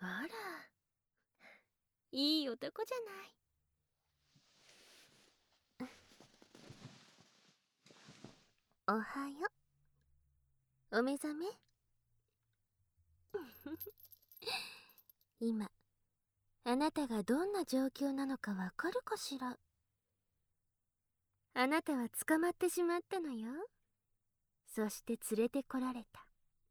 あら、いい男じゃない。おはよう。お目覚め。今、あなたがどんな状況なのかわかるかしら。あなたは捕まってしまったのよ。そして連れてこられた。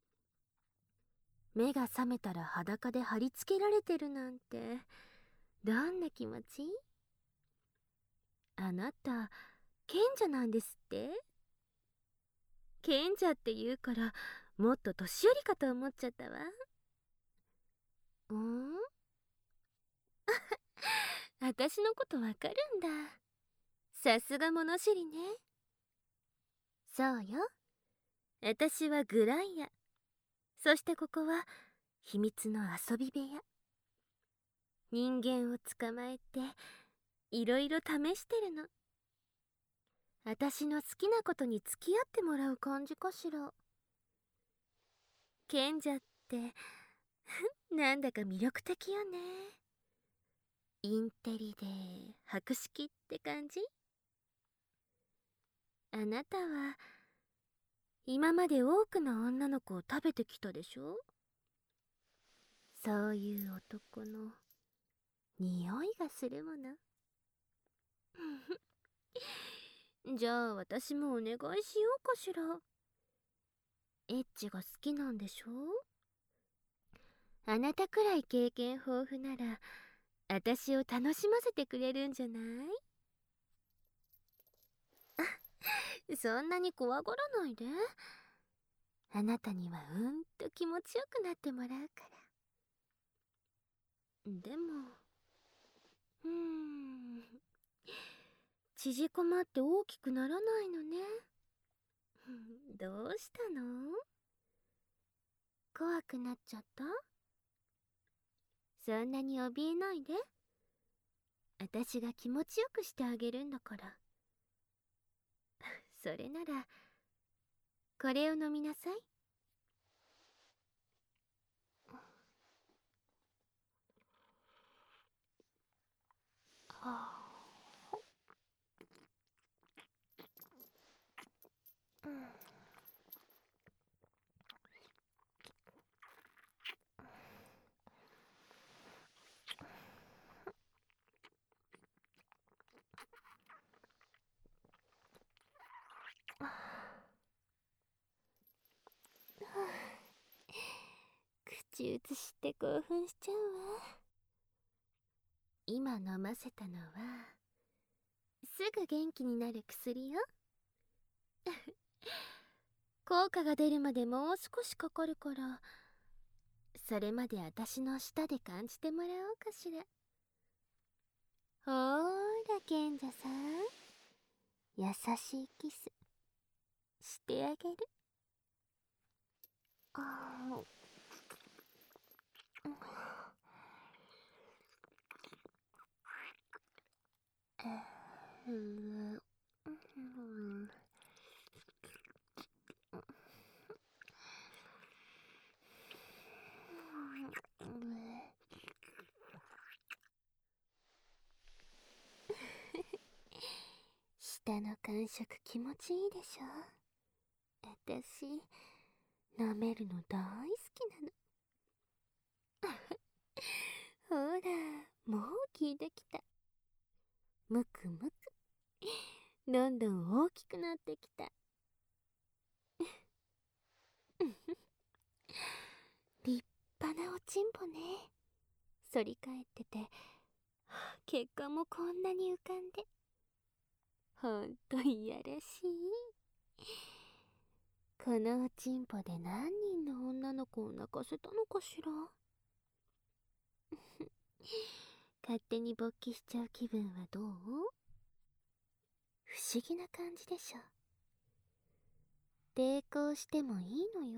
目が覚めたら裸で貼り付けられてるなんて、どんな気持ち？あなた、賢者なんですって？賢者って言うから、もっと年寄りかと思っちゃったわ。私のことわかるんだ。さすが物知りね。そうよ。私はグライア。そしてここは秘密の遊び部屋。人間を捕まえていろいろ試してるの。私の好きなことに付き合ってもらう感じかしら。賢者ってなんだか魅力的よね。インテリで博識って感じ。あなたは今まで多くの女の子を食べてきたでしょ？そういう男の匂いがするもの。じゃあ私もお願いしようかしら。エッチが好きなんでしょ？あなたくらい経験豊富なら私を楽しませてくれるんじゃない？そんなに怖がらないで。あなたには気持ちよくなってもらうから。でも縮こまって大きくならないのね。どうしたの？怖くなっちゃった？そんなに怯えないで。私が気持ちよくしてあげるんだから。それならこれを飲みなさい。口移しって興奮しちゃうわ。今飲ませたのはすぐ元気になる薬よ。効果が出るまでもう少しかかるから、それまで私の舌で感じてもらおうかしら。ほーら賢者さん、優しいキスしてあげる。あ舌の感触気持ちいいでしょ？私、舐めるの大好きなの。ほら、もう聞いてきた。むくむく。どんどん大きくなってきた。立派なおちんぽね。反り返ってて、血管もこんなに浮かんで。ほんといやらしい。このおちんぽで何人の女の子を泣かせたのかしら。勝手に勃起しちゃう気分はどう？不思議な感じでしょ。抵抗してもいいのよ。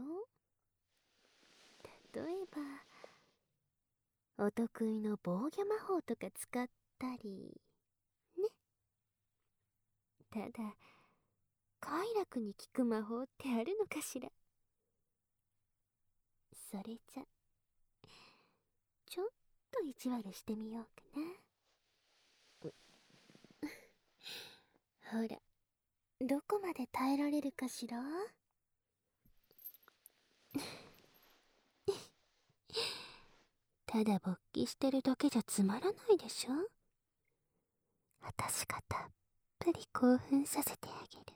例えばお得意の防御魔法とか使ったりね。ただ快楽に効く魔法ってあるのかしら。それじゃと意地悪してみようかな。ほら、どこまで耐えられるかしら。ただ勃起してるだけじゃつまらないでしょ。私がたっぷり興奮させてあげる。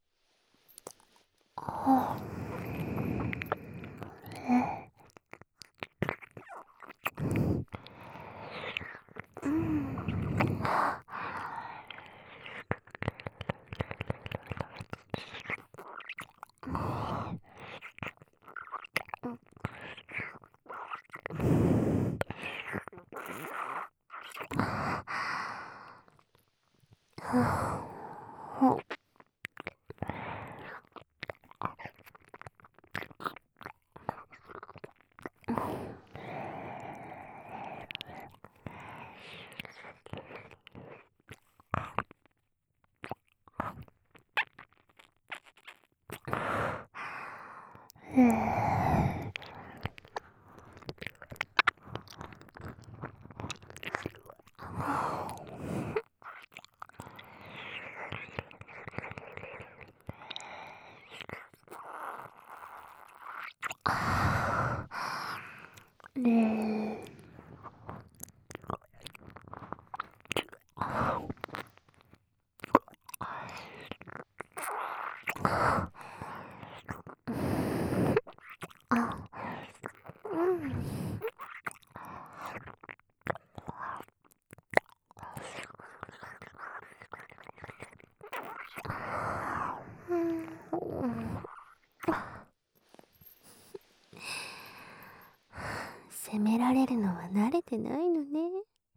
責められるのは慣れてないのね。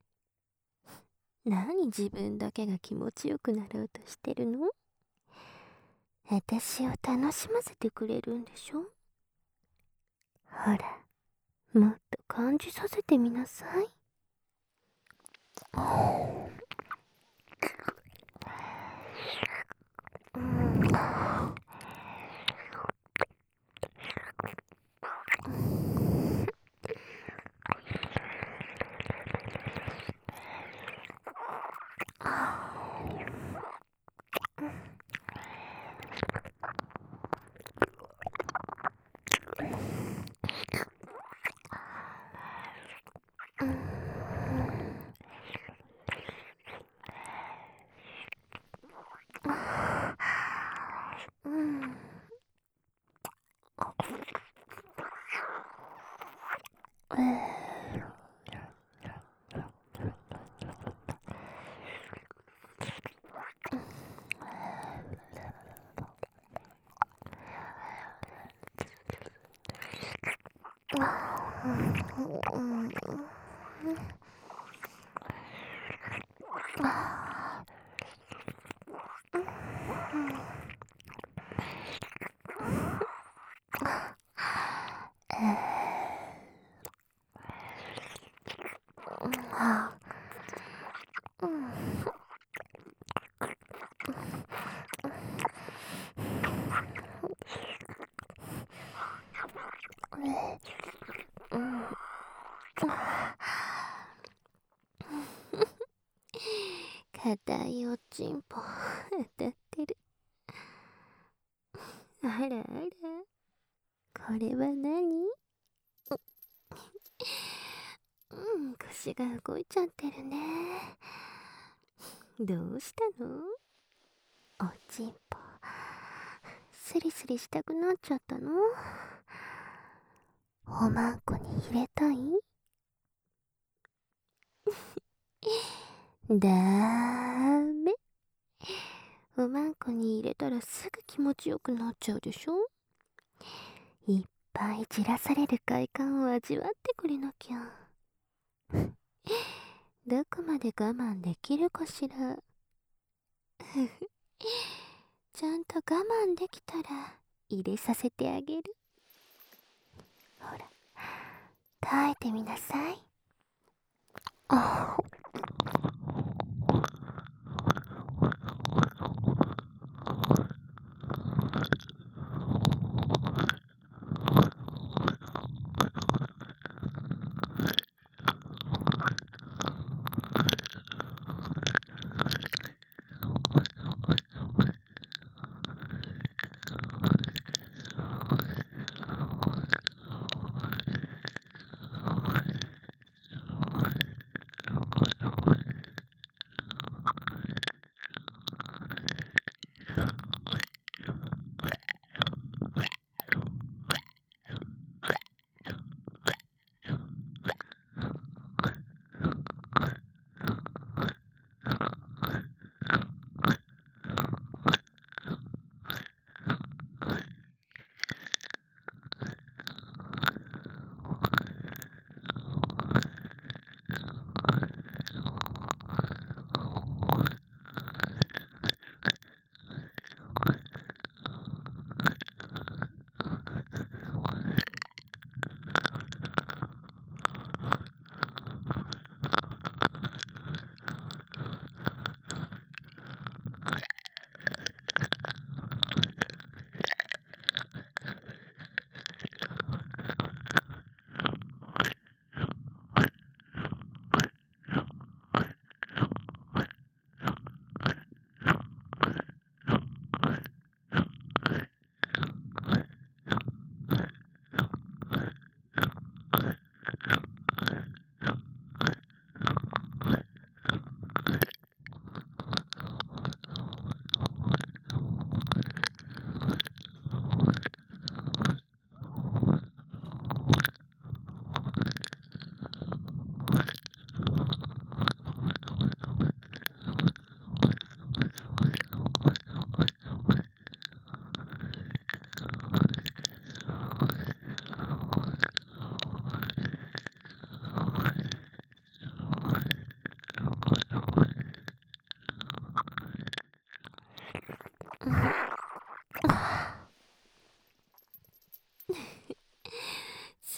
何自分だけが気持ちよくなろうとしてるの？私を楽しませてくれるんでしょ？ほら、もっと感じさせてみなさい。硬いおちんぽ当たってる。あらあら、これは何？腰が動いちゃってるね。どうしたの？おちんぽスリスリしたくなっちゃったの？おまんこに入れたい？だーめ。おまんこに入れたらすぐ気持ちよくなっちゃうでしょ。いっぱいじらされる快感を味わってくれなきゃ。どこまで我慢できるかしら。ちゃんと我慢できたら入れさせてあげる。ほら、耐えてみなさい。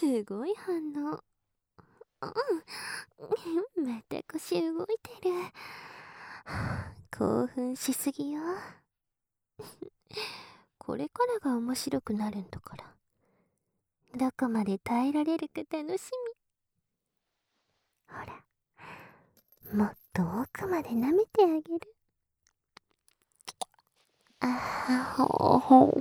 すごい反応。また腰動いてる。興奮しすぎよ。これからが面白くなるんだから。どこまで耐えられるか楽しみ。ほら、もっと奥まで舐めてあげる。あはほほ。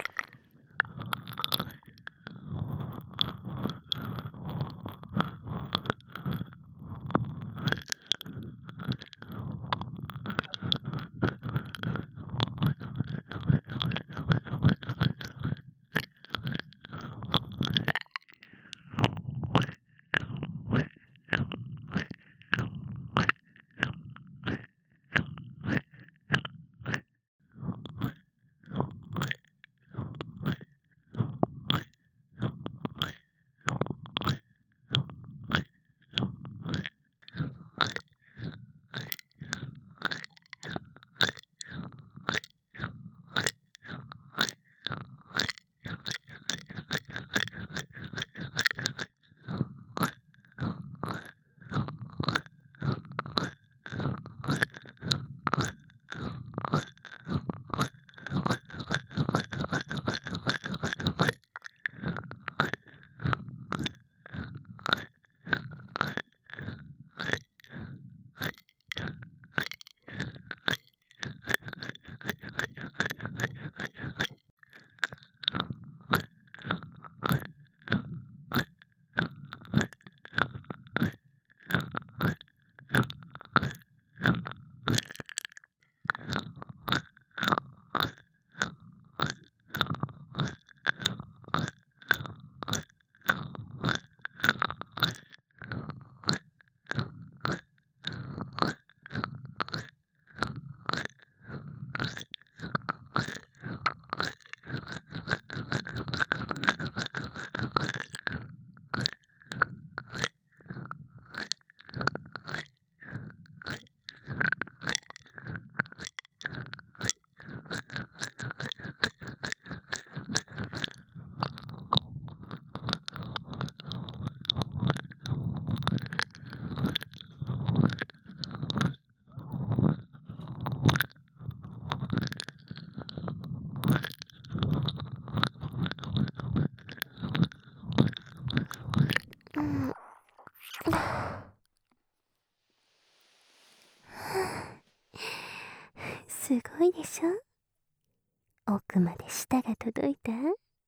すごいでしょ。奥まで舌が届いた。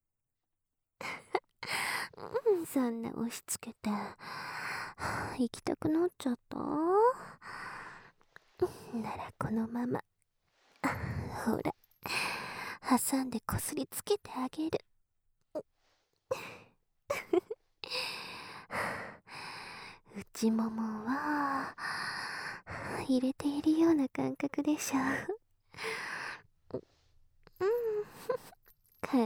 そんな押し付けて行きたくなっちゃった。ならこのままほら挟んでこすりつけてあげる。内ももは入れているような感覚でしょ。硬い。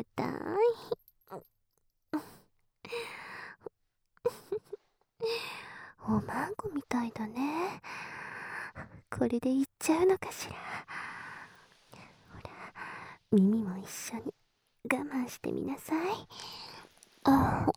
おまんこみたいだね。これでいっちゃうのかしら。ほら、耳も一緒に我慢してみなさい。あ、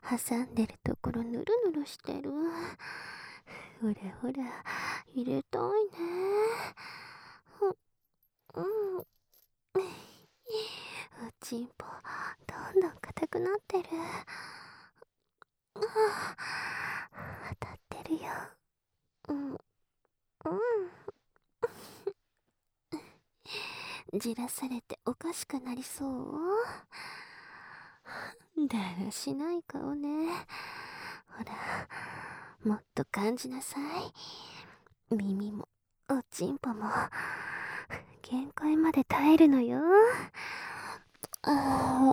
挟んでるところぬるぬるしてる。ほらほら、入れたいね。うん。おちんぽ、どんどん硬くなってる。当たってるよ。うん。じらされておかしくなりそう。だらしない顔ね。ほら、もっと感じなさい。耳もおちんぽも限界まで耐えるのよ。あ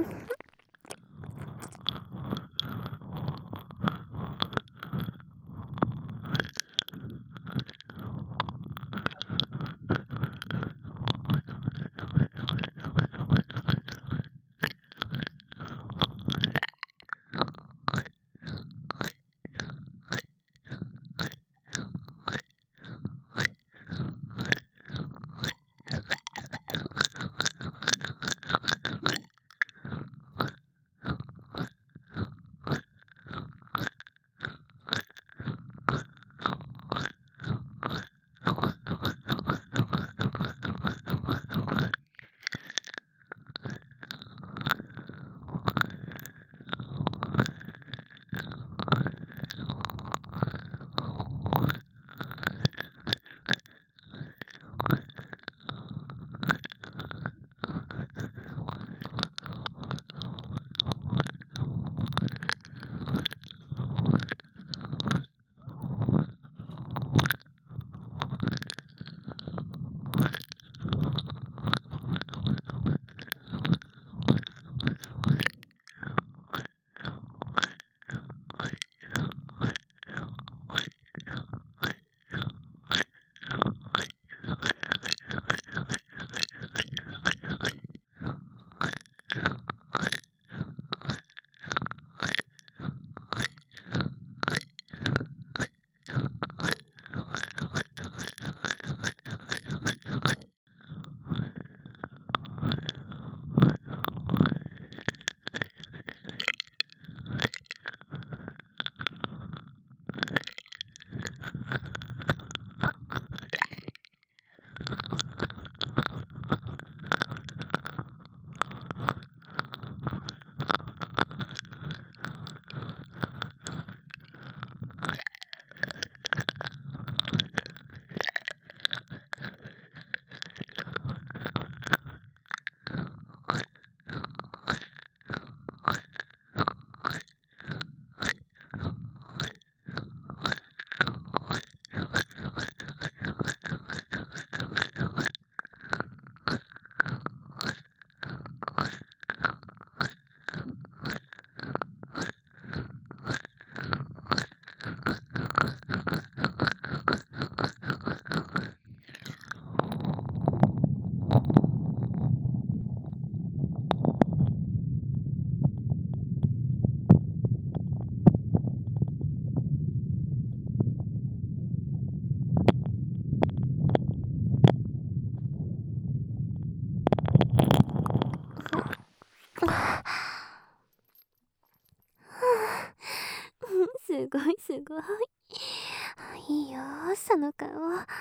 すごいすごい。いいよ、その顔。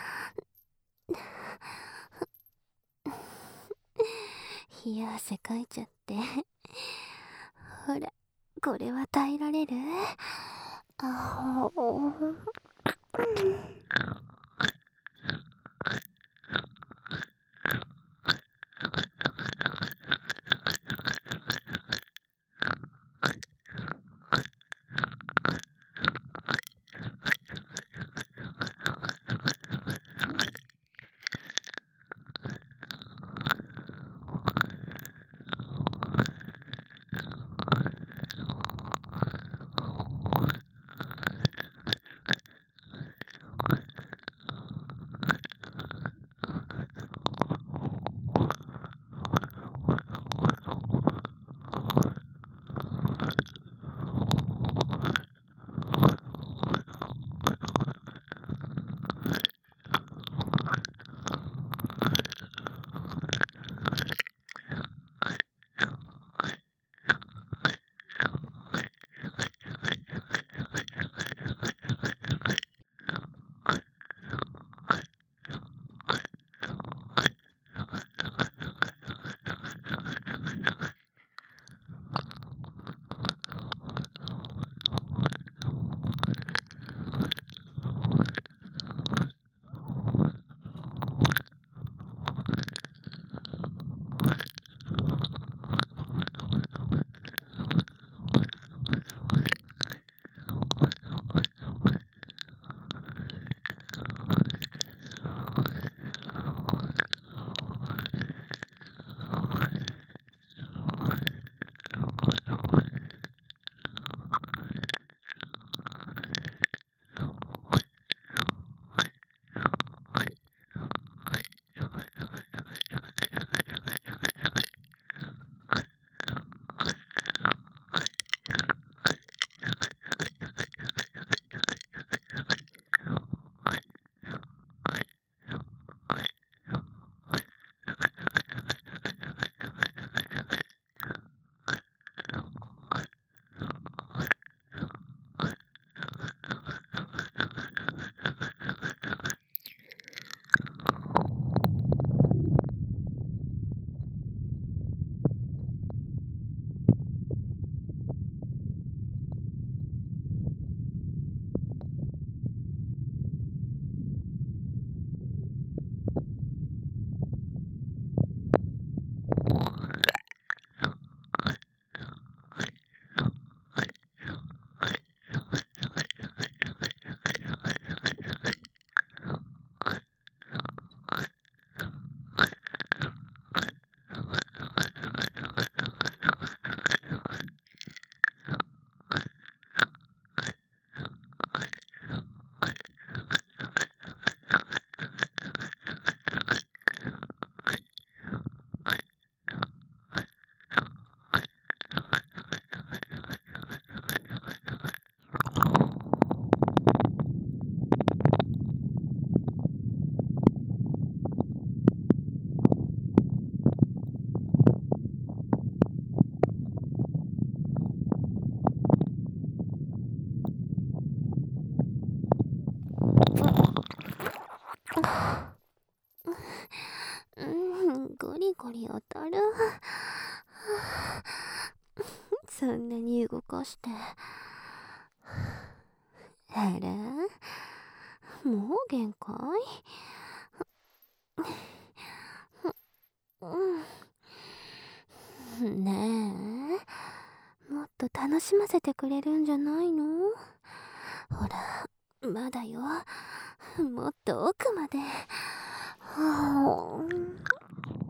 冷や汗かいちゃって。ほら、これは耐えられる？あそんなに動かして。あら、もう限界？ねえ、もっと楽しませてくれるんじゃないの？ほら、まだよ。もっと奥まで。はあ。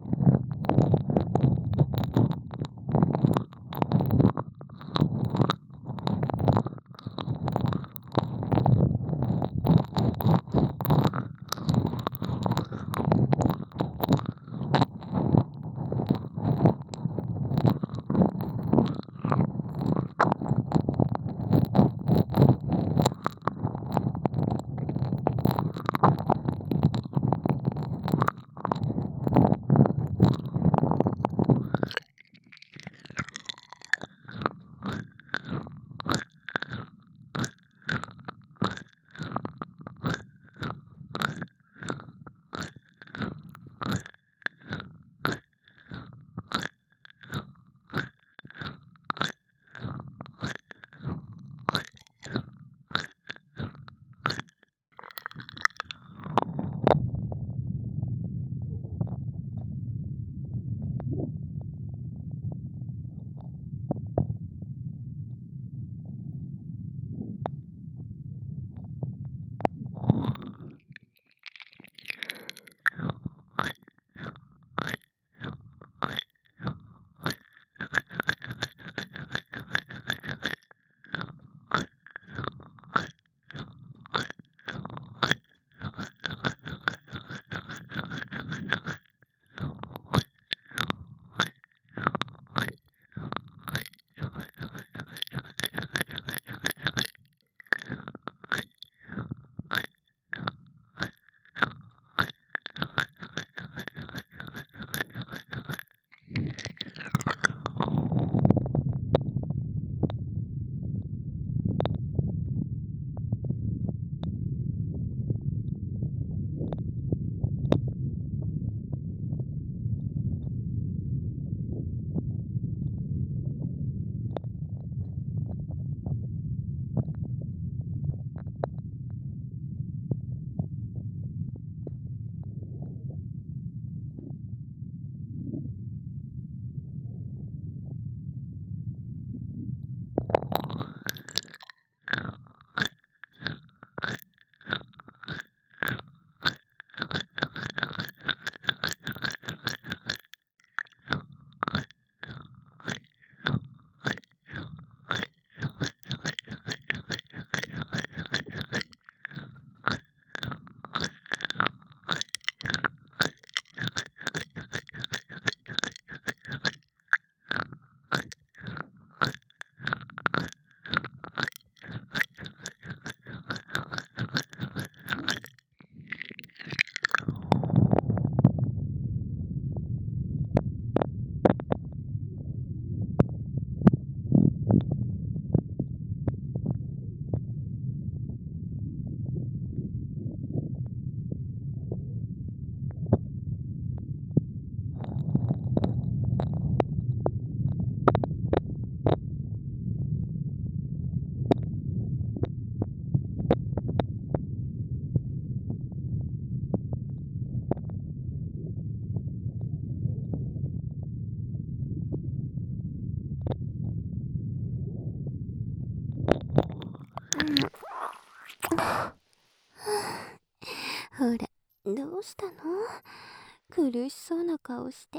ほら、どうしたの？苦しそうな顔して。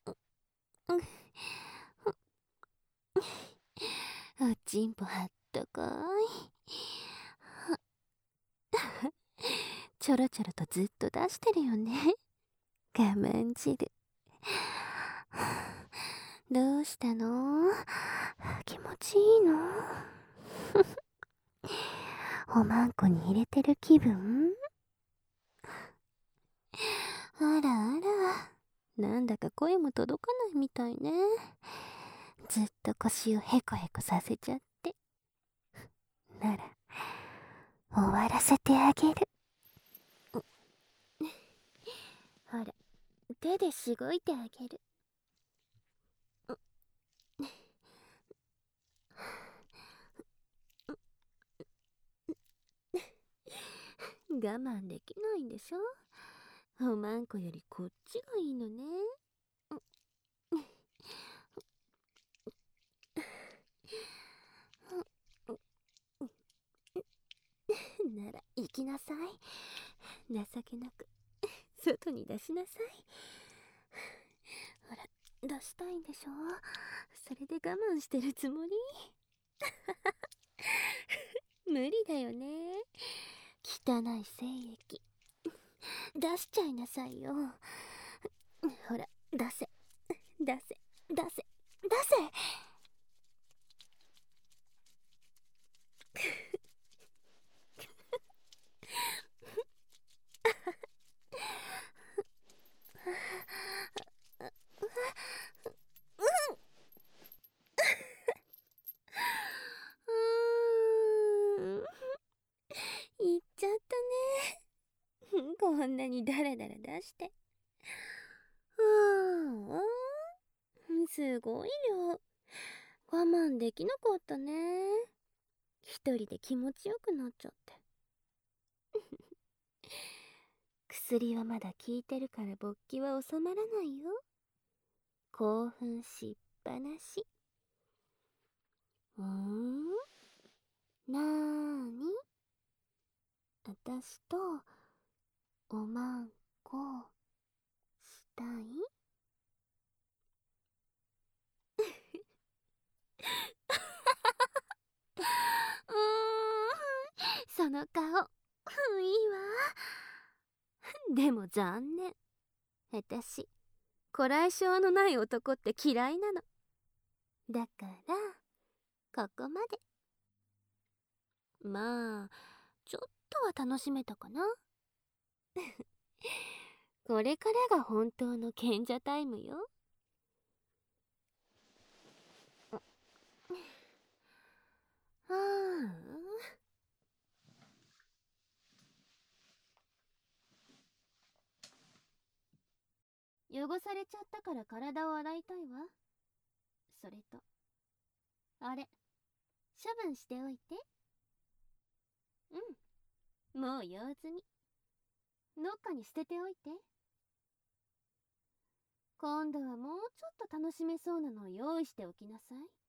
おちんぽあったかい。ちょろちょろとずっと出してるよね。我慢汁。どうしたの？気持ちいいの？おまんこに入れてる気分？あらあら、なんだか声も届かないみたいね。ずっと腰をヘコヘコさせちゃって。なら、終わらせてあげる。ほら、手でしごいてあげる。 我慢できないんでしょ。おまんこよりこっちがいいのね。なら行きなさい。情けなく外に出しなさい。ほら、出したいんでしょ。それで我慢してるつもり？無理だよね。汚い精液出しちゃいなさいよ。ほら、出せ出せ出せ出せ。言っちゃったね。こんなにダラダラ出して。すごい量。我慢できなかったね。一人で気持ちよくなっちゃって。薬はまだ効いてるから勃起は収まらないよ。興奮しっぱなし。なーに？あたしとおまんこしたい？その顔、いいわ。でも残念。あたし、こらえ性のない男って嫌いなの。だから、ここまで。まあ、ちょっとは楽しめたかな。これからが本当の賢者タイムよ。汚されちゃったから体を洗いたいわ。それと、あれ、処分しておいて。もう用済み。どっかに捨てておいて。今度はもうちょっと楽しめそうなのを用意しておきなさい。